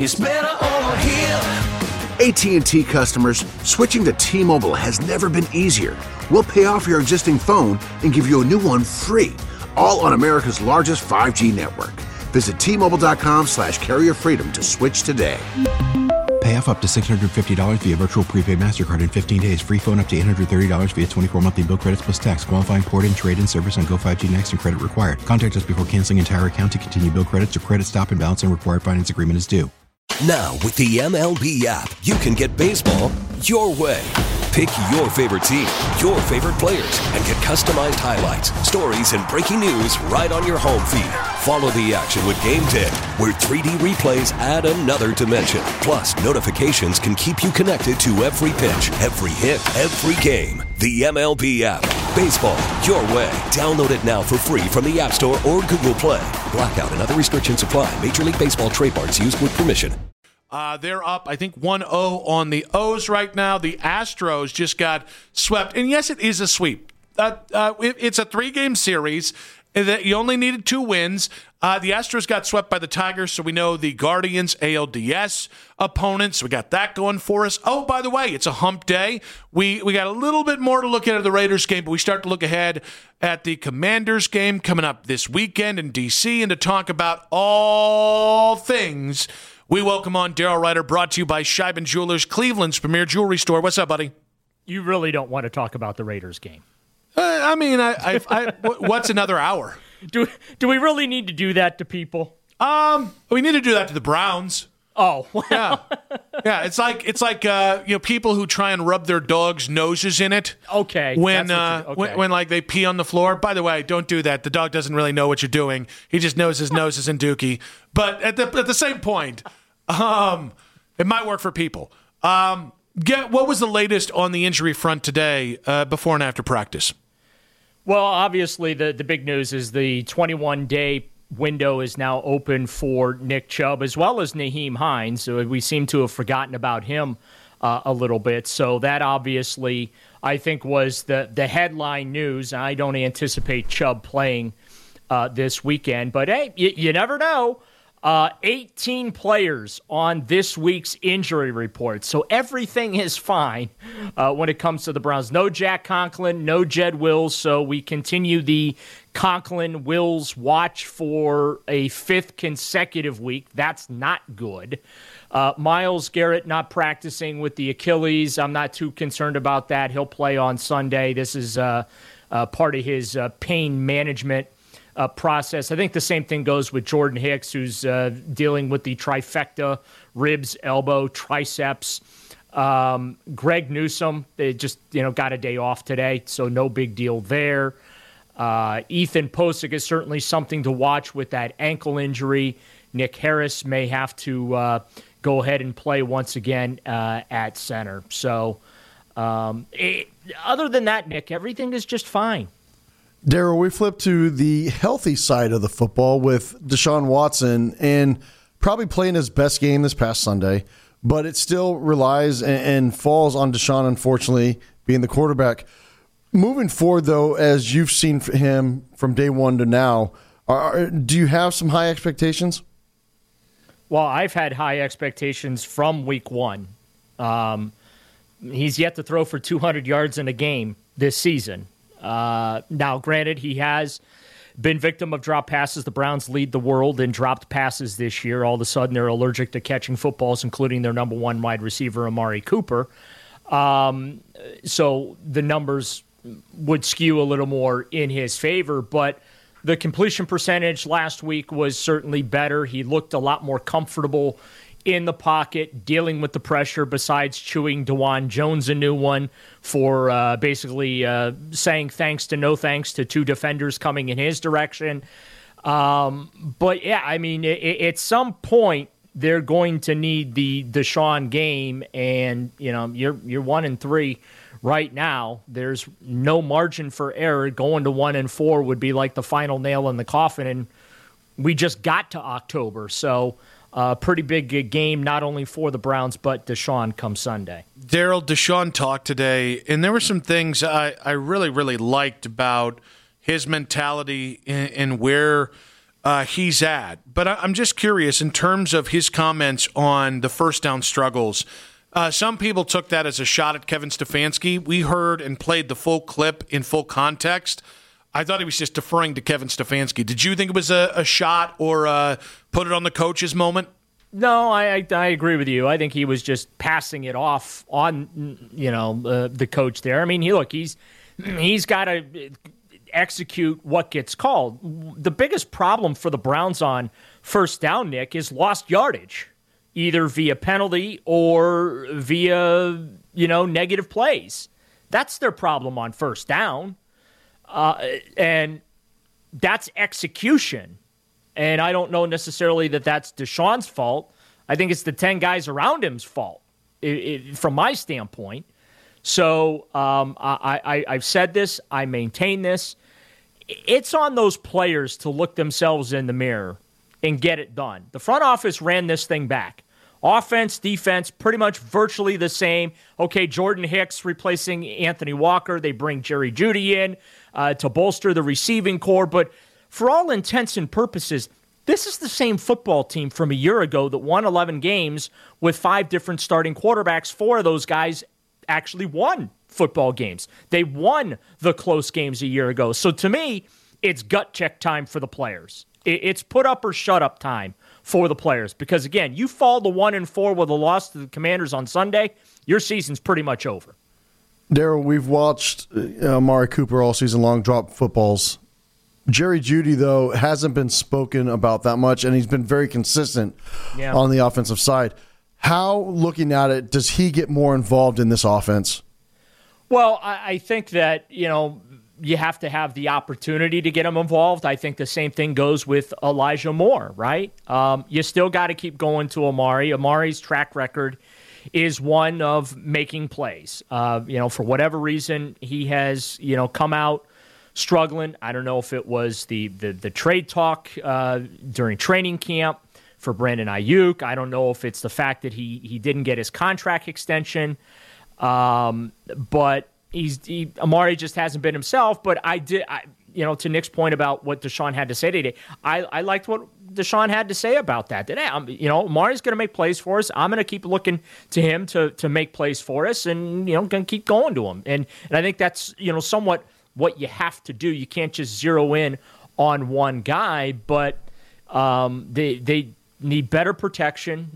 It's better over here. AT&T customers, switching to T-Mobile has never been easier. We'll pay off your existing phone and give you a new one free, all on America's largest 5G network. Visit T-Mobile.com/carrierfreedom to switch today. Pay off up to $650 via virtual prepaid MasterCard in 15 days. Free phone up to $830 via 24 monthly bill credits plus tax. Qualifying port and trade-in service on Go5G Next and credit required. Contact us before canceling entire account to continue bill credits or credit stop and balance and required finance agreement is due. Now, with the MLB app, you can get baseball your way. Pick your favorite team, your favorite players, and get customized highlights, stories, and breaking news right on your home feed. Follow the action with Game Day, where 3D replays add another dimension. Plus, notifications can keep you connected to every pitch, every hit, every game. The MLB app. Baseball your way. Download it now for free from the App Store or Google Play. Blackout and other restrictions apply. Major League Baseball trademarks used with permission. They're up, I think, 1-0 on the O's right now. The Astros just got swept. And, yes, it is a sweep. It's a 3-game series. You only needed 2 wins. The Astros got swept by the Tigers, so we know the Guardians ALDS opponents. So we got that going for us. Oh, by the way, it's a hump day. We got a little bit more to look at the Raiders game, but we start to look ahead at the Commanders game coming up this weekend in D.C. And to talk about all things, we welcome on Daryl Ryder, brought to you by Scheiben Jewelers, Cleveland's premier jewelry store. What's up, buddy? You really don't want to talk about the Raiders game. What's another hour? Do we really need to do that to people? We need to do that to the Browns. Oh, well. Yeah. It's like people who try and rub their dogs' noses in it. Okay. When like they pee on the floor. By the way, don't do that. The dog doesn't really know what you're doing. He just knows his nose is in Dookie. But at the same point, it might work for people. What was the latest on the injury front today, before and after practice? Well, obviously, the big news is the 21-day window is now open for Nick Chubb as well as Nyheim Hines. So we seem to have forgotten about him a little bit. So that obviously, I think, was the headline news. I don't anticipate Chubb playing this weekend. But, hey, you never know. 18 players on this week's injury report. So everything is fine when it comes to the Browns. No Jack Conklin, no Jed Wills. So we continue the Conklin-Wills watch for a 5th consecutive week. That's not good. Myles Garrett not practicing with the Achilles. I'm not too concerned about that. He'll play on Sunday. This is part of his pain management process. I think the same thing goes with Jordan Hicks, who's dealing with the trifecta: ribs, elbow, triceps. Greg Newsome, they just got a day off today, so no big deal there. Ethan Posick is certainly something to watch with that ankle injury. Nick Harris may have to go ahead and play once again at center. So other than that, Nick, everything is just fine. Daryl, we flip to the healthy side of the football with Deshaun Watson and probably playing his best game this past Sunday, but it still relies and falls on Deshaun, unfortunately, being the quarterback. Moving forward, though, as you've seen him from day one to now, do you have some high expectations? Well, I've had high expectations from week one. He's yet to throw for 200 yards in a game this season. Now, granted, he has been victim of drop passes. The Browns lead the world in dropped passes this year. All of a sudden, they're allergic to catching footballs, including their number one wide receiver, Amari Cooper. So the numbers would skew a little more in his favor, but the completion percentage last week was certainly better. He looked a lot more comfortable in the pocket, dealing with the pressure, besides chewing DeJuan Jones a new one for basically saying thanks to no thanks to 2 defenders coming in his direction. But, yeah, I mean, at some point, they're going to need the Deshaun game, and, you're 1-3 right now. There's no margin for error. Going to 1-4 would be like the final nail in the coffin, and we just got to October, so pretty big game, not only for the Browns, but Deshaun come Sunday. Daryl, Deshaun talked today, and there were some things I really, really liked about his mentality and where he's at. But I'm just curious in terms of his comments on the first down struggles. Some people took that as a shot at Kevin Stefanski. We heard and played the full clip in full context. I thought he was just deferring to Kevin Stefanski. Did you think it was a shot or put it on the coach's moment? No, I agree with you. I think he was just passing it off on the coach there. I mean, he's got to execute what gets called. The biggest problem for the Browns on first down, Nick, is lost yardage, either via penalty or via negative plays. That's their problem on first down, and that's execution. And I don't know necessarily that that's Deshaun's fault. I think it's the 10 guys around him's fault, from my standpoint. So I've said this. I maintain this. It's on those players to look themselves in the mirror and get it done. The front office ran this thing back. Offense, defense, pretty much virtually the same. Okay, Jordan Hicks replacing Anthony Walker. They bring Jerry Jeudy in to bolster the receiving core. But for all intents and purposes, this is the same football team from a year ago that won 11 games with 5 different starting quarterbacks. 4 of those guys actually won football games. They won the close games a year ago. So to me, it's gut check time for the players. It's put up or shut up time for the players. Because again, you fall to 1-4 with a loss to the Commanders on Sunday, your season's pretty much over. Daryl, we've watched Amari Cooper all season long drop footballs. Jerry Jeudy, though, hasn't been spoken about that much, and he's been very consistent on the offensive side. How, looking at it, does he get more involved in this offense? Well, I think that, you have to have the opportunity to get him involved. I think the same thing goes with Elijah Moore, right? You still got to keep going to Amari. Amari's track record is one of making plays. For whatever reason, he has, come out struggling. I don't know if it was the trade talk during training camp for Brandon Ayuk. I don't know if it's the fact that he didn't get his contract extension. But Amari just hasn't been himself. But to Nick's point about what Deshaun had to say today, I liked what Deshaun had to say about that. That Amari's going to make plays for us. I'm going to keep looking to him to make plays for us, and going to keep going to him. And I think that's somewhat what you have to do. You can't just zero in on one guy, but they need better protection.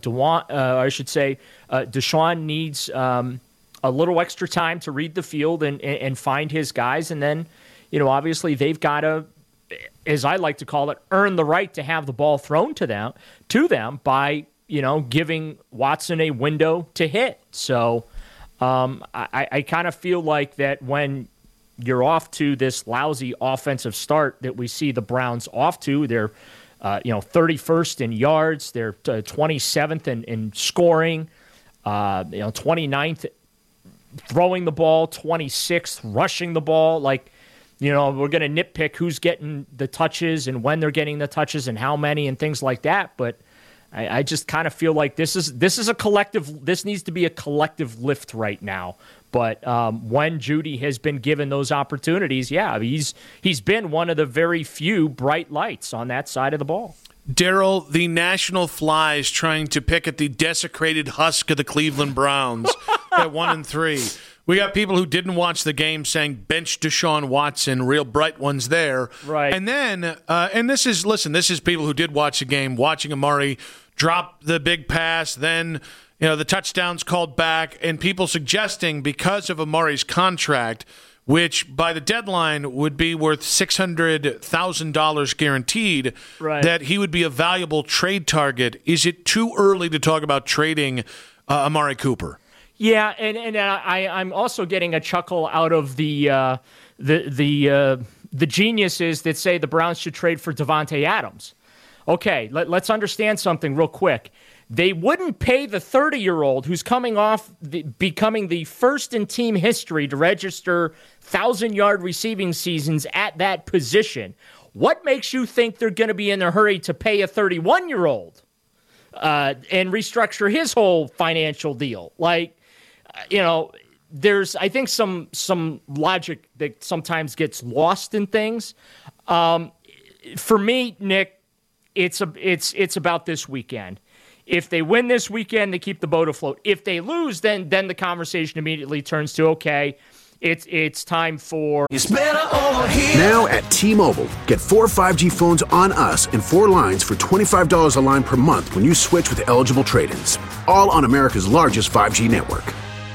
Deshaun needs a little extra time to read the field and find his guys. And then, obviously they've got to, as I like to call it, earn the right to have the ball thrown to them by, giving Watson a window to hit. So I kind of feel like that when you're off to this lousy offensive start that we see the Browns off to, they're 31st in yards, they're 27th in scoring, 29th throwing the ball, 26th rushing the ball. We're going to nitpick who's getting the touches and when they're getting the touches and how many and things like that. But I just kind of feel like this is a collective. This needs to be a collective lift right now. But when Jeudy has been given those opportunities, he's been one of the very few bright lights on that side of the ball. Daryl, the national flies trying to pick at the desecrated husk of the Cleveland Browns at 1-3. We got people who didn't watch the game saying bench Deshaun Watson, real bright ones there. Right. And then, this is people who did watch the game, watching Amari drop the big pass, then the touchdowns called back, and people suggesting because of Amari's contract, which by the deadline would be worth $600,000 guaranteed, right, that he would be a valuable trade target. Is it too early to talk about trading Amari Cooper? Yeah, and I'm also getting a chuckle out of the geniuses that say the Browns should trade for Davante Adams. Okay, let's understand something real quick. They wouldn't pay the 30-year-old who's coming off becoming the first in team history to register 1,000-yard receiving seasons at that position. What makes you think they're going to be in a hurry to pay a 31-year-old and restructure his whole financial deal? There's, I think, some logic that sometimes gets lost in things. for me, Nick, it's about this weekend. If they win this weekend, they keep the boat afloat. If they lose, then the conversation immediately turns to, okay, it's time for... It's better over here. Now at T-Mobile, get 4 5G phones on us and 4 lines for $25 a line per month when you switch with eligible trade-ins. All on America's largest 5G network.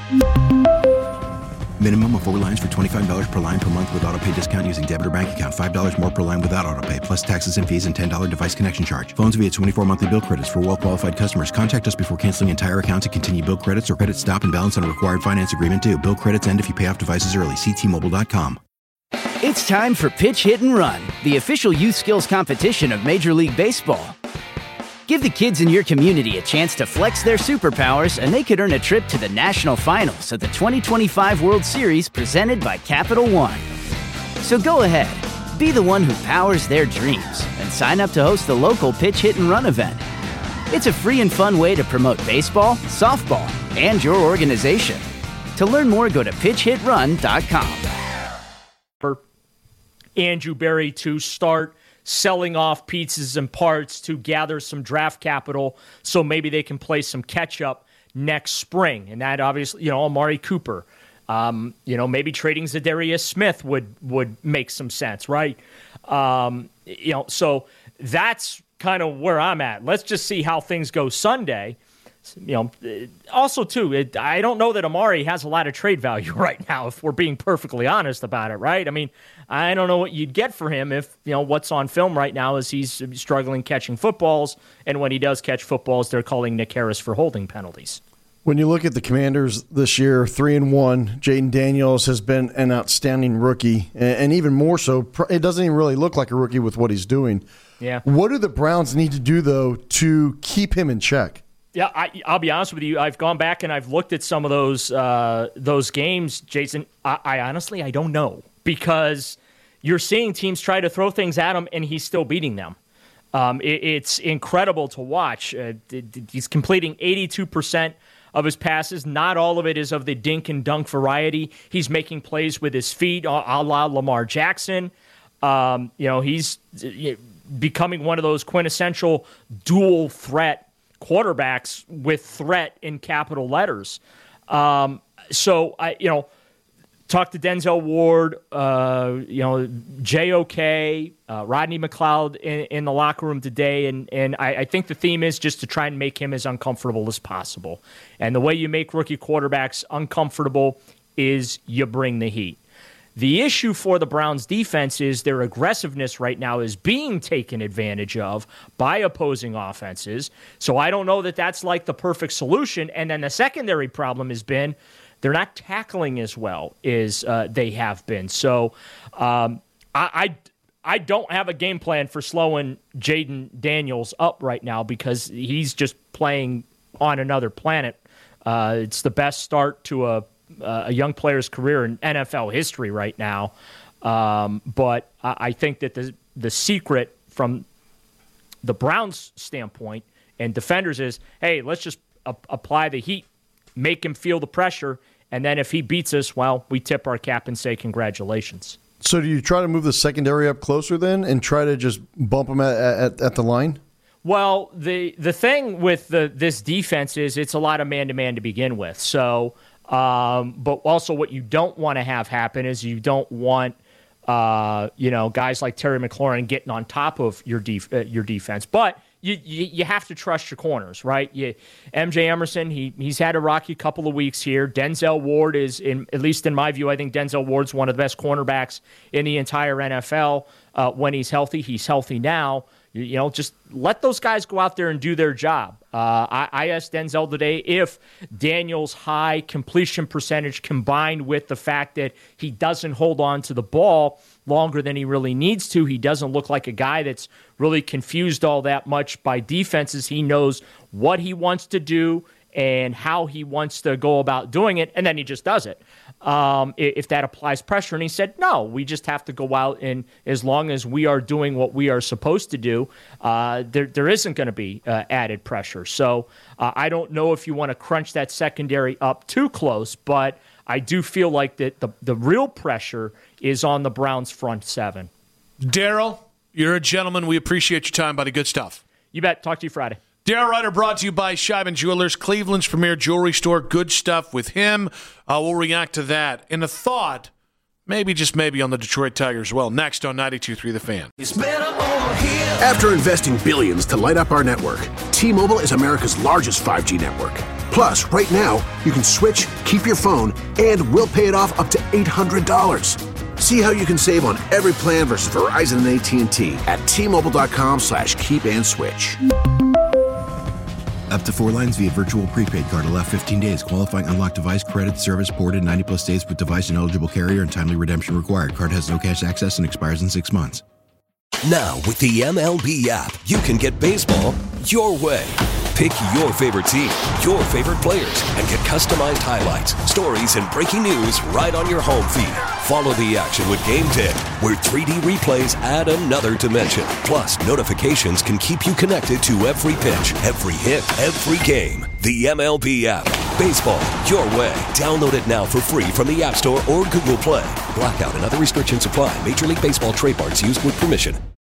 Minimum of 4 lines for $25 per line per month with autopay discount using debit or bank account. $5 more per line without autopay, plus taxes and fees and $10 device connection charge. Phones via 24 monthly bill credits for well-qualified customers. Contact us before canceling entire account to continue bill credits or credit stop and balance on a required finance agreement due. Bill credits end if you pay off devices early. See T-Mobile.com. It's time for Pitch Hit and Run, the official youth skills competition of Major League Baseball. Give the kids in your community a chance to flex their superpowers, and they could earn a trip to the national finals of the 2025 World Series presented by Capital One. So go ahead, be the one who powers their dreams, and sign up to host the local Pitch Hit and Run event. It's a free and fun way to promote baseball, softball, and your organization. To learn more, go to pitchhitrun.com. Andrew Berry to start selling off pieces and parts to gather some draft capital so maybe they can play some catch-up next spring. And that obviously, Amari Cooper, maybe trading Zadarius Smith would make some sense, right? So that's kind of where I'm at. Let's just see how things go Sunday. Also, too, I don't know that Amari has a lot of trade value right now, if we're being perfectly honest about it, right? I mean, I don't know what you'd get for him if, what's on film right now is he's struggling catching footballs, and when he does catch footballs, they're calling Nick Harris for holding penalties. When you look at the Commanders this year, 3-1, Jaden Daniels has been an outstanding rookie, and even more so, it doesn't even really look like a rookie with what he's doing. Yeah. What do the Browns need to do, though, to keep him in check? Yeah, I'll be honest with you. I've gone back and I've looked at some of those games, Jason. I honestly don't know, because you're seeing teams try to throw things at him and he's still beating them. It's incredible to watch. He's completing 82% of his passes. Not all of it is of the dink and dunk variety. He's making plays with his feet, a la Lamar Jackson. He's becoming one of those quintessential dual threat quarterbacks with threat in capital letters. So I talked to Denzel Ward, JOK, Rodney McLeod in the locker room today, and I think the theme is just to try and make him as uncomfortable as possible. And the way you make rookie quarterbacks uncomfortable is you bring the heat. The issue for the Browns defense is their aggressiveness right now is being taken advantage of by opposing offenses. So I don't know that that's like the perfect solution. And then the secondary problem has been they're not tackling as well as they have been. So I don't have a game plan for slowing Jaden Daniels up right now, because he's just playing on another planet. It's the best start to a young player's career in NFL history right now. But I think that the secret from the Browns' standpoint and defenders is, hey, let's just apply the heat, make him feel the pressure, and then if he beats us, well, we tip our cap and say congratulations. So do you try to move the secondary up closer then and try to just bump them at the line? Well, the thing with this defense is it's a lot of man-to-man to begin with. So... but also what you don't want to have happen is you don't want, guys like Terry McLaurin getting on top of your defense. But you have to trust your corners, right? MJ Emerson, he's had a rocky couple of weeks here. Denzel Ward is, at least in my view, I think Denzel Ward's one of the best cornerbacks in the entire NFL when he's healthy. He's healthy now. Just let those guys go out there and do their job. I asked Denzel today if Daniel's high completion percentage combined with the fact that he doesn't hold on to the ball longer than he really needs to. He doesn't look like a guy that's really confused all that much by defenses. He knows what he wants to do and how he wants to go about doing it, and then he just does it. If that applies pressure. And he said, no, we just have to go out, and as long as we are doing what we are supposed to do, there isn't going to be added pressure. So I don't know if you want to crunch that secondary up too close, but I do feel like that the real pressure is on the Browns' front seven. Daryl, You're a gentleman. We appreciate your time, buddy. Good stuff. You bet. Talk to you Friday. Darren Ryder brought to you by Scheiben Jewelers, Cleveland's premier jewelry store. Good stuff with him. We'll react to that. And a thought, maybe, just maybe, on the Detroit Tigers as well. Next on 92.3 The Fan. After investing billions to light up our network, T-Mobile is America's largest 5G network. Plus, right now, you can switch, keep your phone, and we'll pay it off up to $800. See how you can save on every plan versus Verizon and AT&T at T-Mobile.com/keep-and-switch. Up to 4 lines via virtual prepaid card. Allow 15 days. Qualifying unlocked device credit service ported 90-plus days with device and eligible carrier and timely redemption required. Card has no cash access and expires in 6 months. Now, with the MLB app, you can get baseball your way. Pick your favorite team, your favorite players, and get customized highlights, stories, and breaking news right on your home feed. Follow the action with Game Day, where 3D replays add another dimension. Plus, notifications can keep you connected to every pitch, every hit, every game. The MLB app. Baseball your way. Download it now for free from the App Store or Google Play. Blackout and other restrictions apply. Major League Baseball trademarks used with permission.